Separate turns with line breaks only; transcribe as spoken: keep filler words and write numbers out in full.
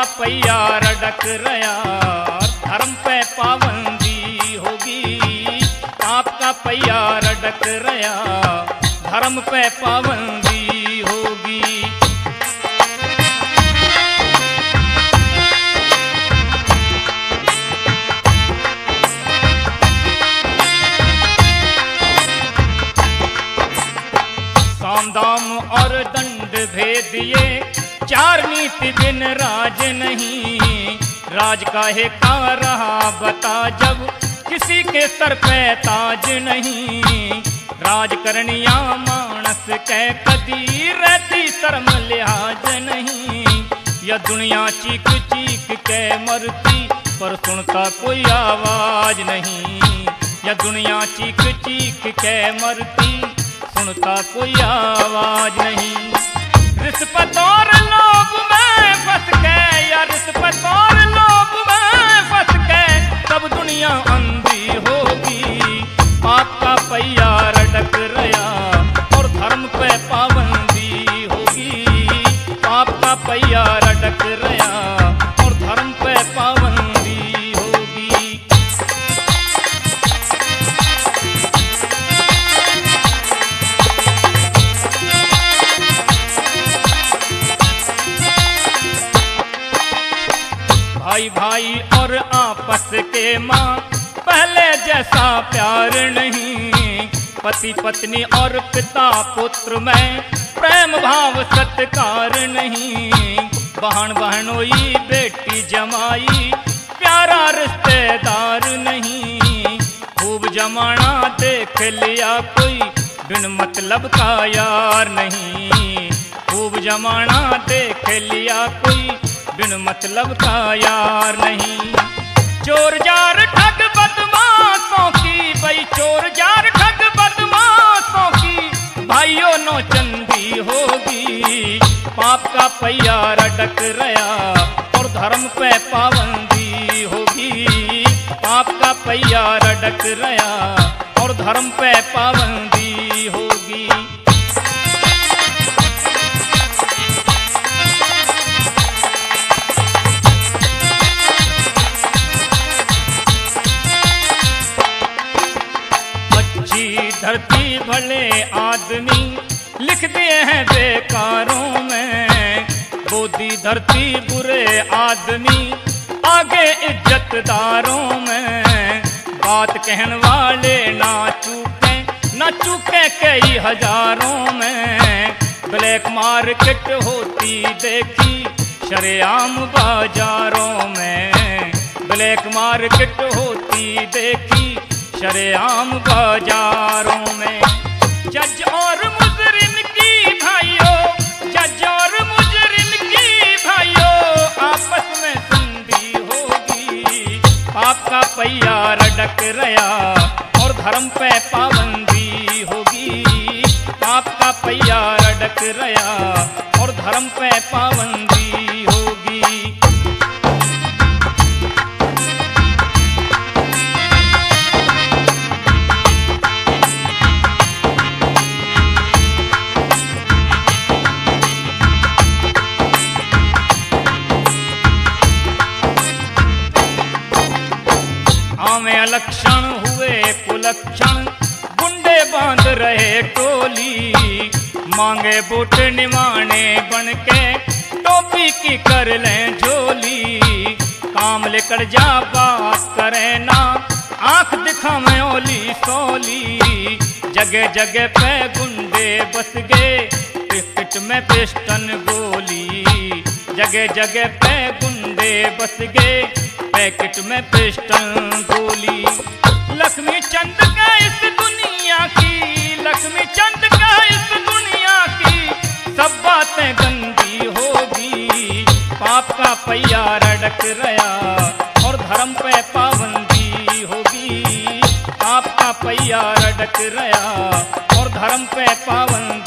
पहिया रडक रया, धर्म पे पाबंदी होगी। पाप का पहिया रडक रया, धर्म पे पाबंदी होगी। साम दाम और दंड भेदिए, चार नीति बिन राज नहीं। राज काहे का रहा बता, जब किसी के सर पे ताज नहीं। राज करनिया मानस कै कदी, रहती शर्म लिहाज नहीं। यह दुनिया चीख चीख के मरती, पर सुनता कोई आवाज नहीं। यह दुनिया चीख चीख के मरती, सुनता कोई आवाज नहीं। रिश्वत और लोभ में फंस के, या रिश्वत और लोभ में फंस के, सब दुनिया अंधी होगी। पाप का पहिया रडक रया, और धर्म पे पाबंदी होगी। पाप का पहिया रडक रया, और धर्म पे पाबंदी होगी। भाई भाई और आपस के माँ, पहले जैसा प्यार नहीं। पति पत्नी और पिता पुत्र में, प्रेम भाव सत्कार नहीं। बहन बहनोई बेटी जमाई, प्यारा रिश्तेदार नहीं। खूब जमाना देख लिया कोई, बिन मतलब का यार नहीं। खूब जमाना देख लिया कोई, बिन मतलब का यार नहीं। चोर जार ठग बदमाशों की, भाई चोर जार ठग बदमाशों की, भाइयों नो चंदी होगी। पाप का पहिया रडक रया, और धर्म पे पाबंदी होगी। पाप का पहिया रडक रया, और धर्म पे पाबंदी होगी। धरती भले आदमी, लिख दिए हैं बेकारों में। बोदी धरती बुरे आदमी, आगे इज्जतदारों में। बात कहने वाले ना चूके, ना चूके कई हजारों में। ब्लैक मार्केट होती देखी, शरेआम बाजारों में। ब्लैक मार्केट होती देखी, शरेआम बाजारों में। जज और मुजरिम की भाइयों, जज और मुजरिम की भाइयों, आपस में संधि होगी। पाप का पहिया रडक रया, और धर्म पे पाबंदी होगी। पाप का पहिया रडक रया, और धर्म पे पाबंदी होगी। में अलक्षण हुए कुलक्षण, गुंडे बांध रहे टोली। मांगे बूट निमाने बन के, टोपी की कर लें झोली। काम लेकर जा बात करे ना, आंख दिखा में ओली सोली। जगह जगह पे गुंडे बस गए, पिस्टन में पिस्टन गोली। जगह जगह पे गुंडे बस गए, पैकेट में पिस्टन गोली। लक्ष्मी चंद का इस दुनिया की, लक्ष्मी चंद का इस दुनिया की, सब बातें गंदी होगी। पाप का पहिया रडक रया, और धर्म पे पाबंदी होगी। पाप का पहिया रडक रया, और धर्म पे पाबंदी